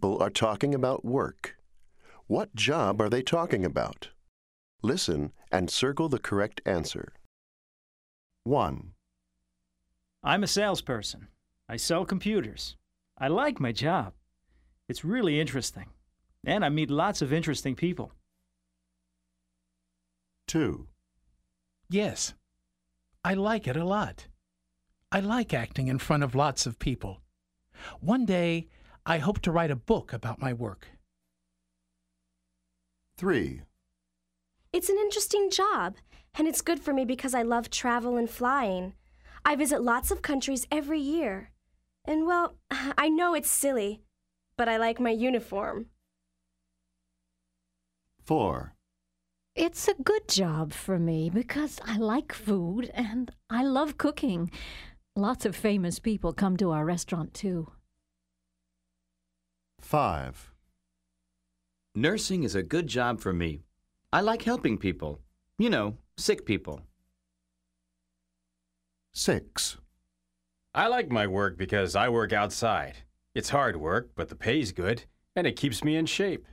people are talking about work. What job are they talking about? Listen and circle the correct answer. 1, I'm a salesperson. I sell computers. I like my job. It's really interesting. And I meet lots of interesting people. 2, Yes, I like it a lot. I like acting in front of lots of people. One day, I hope to write a book about my work. 3, It's an interesting job, and it's good for me because I love travel and flying. I visit lots of countries every year. And well, I know it's silly, but I like my uniform. 4, It's a good job for me because I like food and I love cooking. Lots of famous people come to our restaurant too. 5, Nursing is a good job for me. I like helping people. You know, sick people. 6, I like my work because I work outside. It's hard work, but the pay's good, and it keeps me in shape.